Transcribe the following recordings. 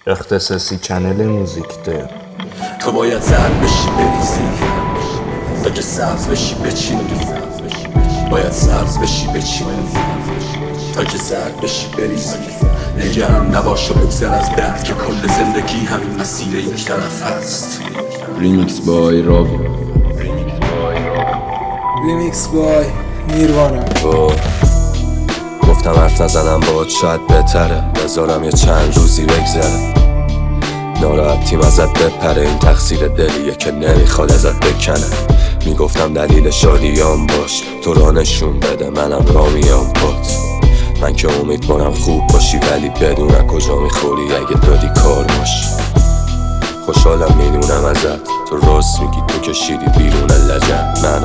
اختصاصی چنل موزیک ده. تو باید زرد بشی بریزی تا که سبز بشی بچینی، باید سبز بشی بچینی تا که زرد بشی بریزی. نگران نباش و بگذر از درد که کل زندگی همین مسیر یک طرف هست. ریمیکس بای رابی، ریمیکس بای نیروانا. گفتم حرف نزنم باهات شاید بهتره، بذارم یه چند روزی بگذره. ناراحتیم ازت بپره، این تقصیر دلیه که نمیخواد ازت بکنه. میگفتم دلیل شادیام باش، تو را نشون بده منم را میام پات. من که امیدوارم خوب باشی ولی بدون کجا میخوری اگه دادی کار باش. خوشحالم میدونم ازت، تو راست میگی تو کشیدی بیرون لجن. منو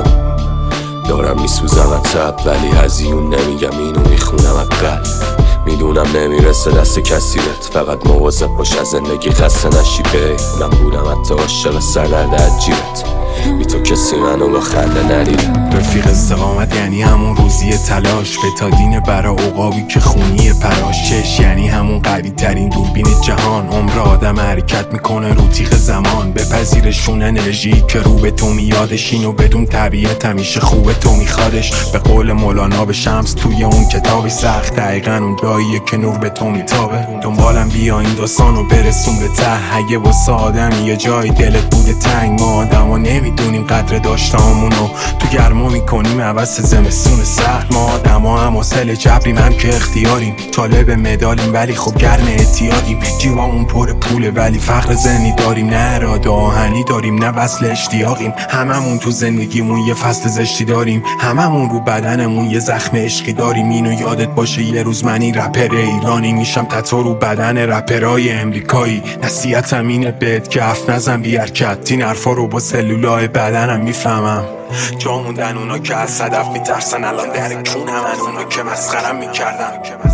دارم میسوزم از تب ولی هزیون نمیگم اینو میخونم از قلب. میدونم نمیرسه دست کسی بهت، فقط مواظب باش از زندگی خسته نشی بی. من بودم حتی عاشق سردرد عجیبت، بی تو کسی منو با خنده ندیده. رفیق استقامت یعنی همون روزی تلاش، بتادین برا عقابی که خونی پراش. چش یعنی همون قوی ترین دوربین جهان، عمر آدم حرکت میکنه رو تیغ زمان. بپذیرشون انرژی که رو به تو میادش، اینو بدون طبیعت همیشه خوبه تو میخوادش. به قول مولانا به شمس توی اون کتابی سخت، دقیقا اون جاییه که نور به تو میتابه. دنبالم بیا این داستانو برسون به ته، اگه واسه آدمی یه جای دلت بوده تنگ. ما آدما نمیدونیم قدر داشتامونو، تو گرما میکنیم عوض زمستون سخت. ما آدما هم حاصل جبریم هم که اختیاریم، طالب مدالیم ولی خب گرم اعتیادیم. جیبامون پر پوله ولی فقر ذهنی داریم، نه اراده آهنی داریم نه وصل اشتیاقیم. هممون تو زندگیمون یه فصل زشتی داریم، هممون رو بدنمون یه زخم عشقی داریم. اینو یادت باشه یه روز من این رپر ایرانی میشم، تتو رو بدن رپرای امریکایی. نصیحتم اینه بهت که حرف نزن بی حرکت، این حرفا رو با سلولای بدنم میفهمم. جا موندن اونا که از صدف میترسن، الان در کون همن اونا که مسخرم میکردن.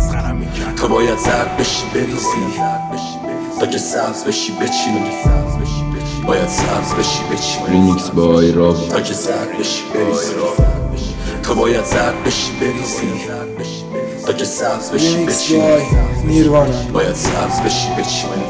تو باید زرد بشی بریزی تا که سبز بشی بچینی، باید سبز بشی بچینی ریمیکس بای رابی، تا که زرد بشی بریزی. تو باید زرد بشی بریزی تا که سبز بشی ریمیکس بچینی، بای نیروانا. باید سبز بشی بچینی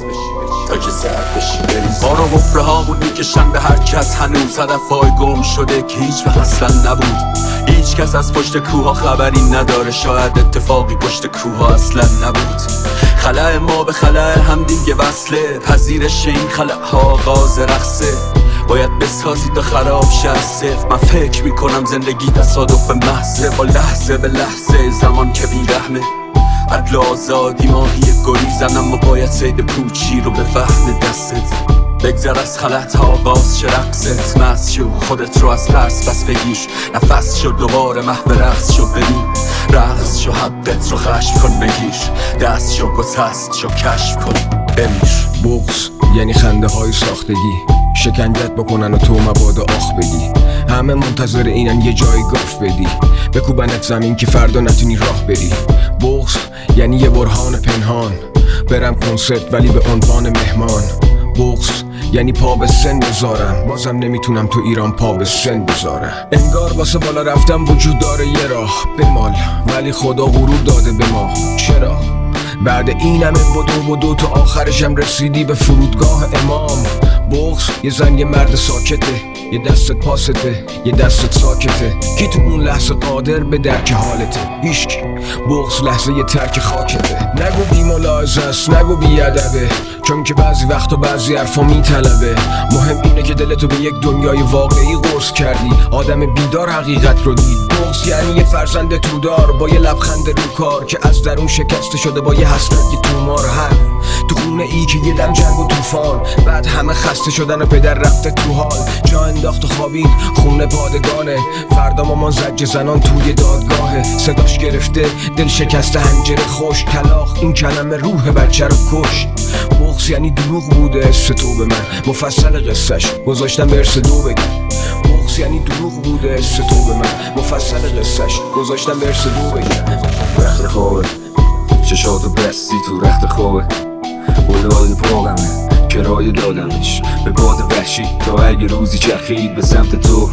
تا که زرد بشی بریزی. ما رو حفره هامون میکشن به هر کس، هنوز هدفهای گم شده که هیچ وقت اصلا نبود. هیچ کس از پشت کوها خبری نداره، شاید اتفاقی پشت کوها اصلا نبود. خلأ ما به خلأ هم دیگه وصله، پذیرش این خلأ ها آغاز رقصه. باید بسازی تا خراب شه از صفر. من فکر میکنم زندگی تصادف محضه، با لحظه به لحظه زمان که بیرحمه. عدل آزادی ماهی گریزن، اما باید صید پوچی رو به فهم دستت. بگذر از خلط ها آغاز شه رقصت، مست شو خودت رو از ترس بس بگیر. نفس شو دوباره محو رقص شو ببین، رقص شو حقت رو خشم کن بگیر. دست شو گسست شو کشف کن بمیر. بغض یعنی خنده های ساختگی، شکنجت بکنن و تو مبادا آخ بگی. همه منتظر اینن یه جای گاف بدی، بکوبنت زمین که فردا نتونی راه بری. بغض یعنی یه برهان پنهان، برم کنسرت ولی به عنوان مهمان. بغض یعنی پا به سن بذارم، بازم نمیتونم تو ایران پا به سن بذارم. انگار واسه بالا رفتم وجود داره یه راه بمال، ولی خدا غرور داده به ما. چرا؟ بعد این همه بدو تو آخرشم رسیدی به فرودگاه امام. بغض یه زن یه مرد ساکته، یه دستت پاسته یه دستت ساکته. کی تو اون لحظه قادر به درک حالته؟ هیچکی. بغض لحظه یه ترک خاکته. نگو بی ملاحظه است، نگو بی ادبه، چون که بعضی وقتا بعضی حرفا میطلبه. مهم اینه که دلتو به یک دنیای واقعی قرص کردی، آدم بیدار حقیقت رو دید. بغض یعنی یه فرزند تودار با یه لبخند رو کار، که از درون شکسته شده با یه حسرت یه تومار. هم تو خونه ای که یه دم جنگ و طوفان، بعد همه خسته شدن و پدر رفته تو حال. جا انداخت و خوابید خونه پادگانه، فردا مامان زج زنان توی دادگاهه. صداش گرفته دل شکسته هنجره خوش، طلاق این کلمه روح بچه رو کش. بغض یعنی دروغ بوده حس تو به من، مفصل قصهش گذاشتم برس دو بگم. بغض یعنی دروغ بوده حس تو به من، مفصل قصهش گذاشتم برس دو بگم. رخت خوبه چشاتو بستی تو رخت خوبه، بلای پاقمه کرایه دادمش به باد وحشی، تا اگه روزی چرخید به سمت تو.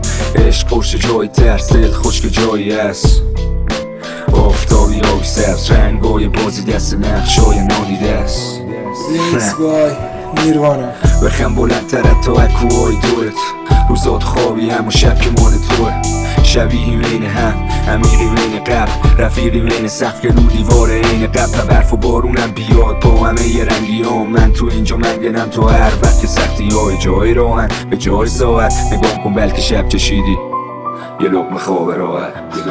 عشق پشت جای ترس، دل خشک جایی هست. آفتابی آبی سبز، رنگای بازی دست نقشای نادیده است. ریمیکس بای نیروانا. بخم بلندتر تا اکوهای دورت، روزات خوابی هم و شب که مال توه. شبیهی بین هم، عمیقی بین قبل، رفیقی بین سقف که رو دیواره این قبل. برف و بارونم بیاد با همه یه رنگی هم. من تو اینجا منگنم تو هر وقت که سختی های جای راهن به جای ساعت. نگاه کن بلکه شب چشیدی یه لقمه خواب راحت.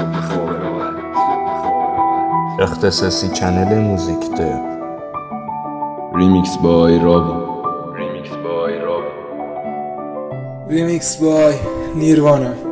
اختصاصی چنل موزیک دارم. ریمیکس بای رابی. ریمیکس بای نیروانا.